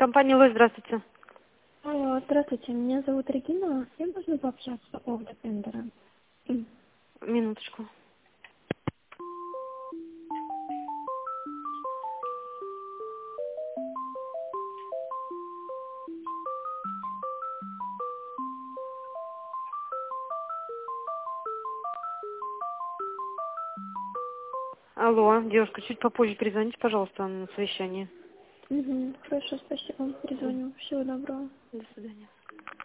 Компания Лой, здравствуйте. Алло, здравствуйте, меня зовут Регина. С кем можно пообщаться по поводу тендера? Минуточку. Алло, девушка, чуть попозже перезвоните, пожалуйста, на совещание. Хорошо, спасибо, перезвоню. Всего доброго. До свидания.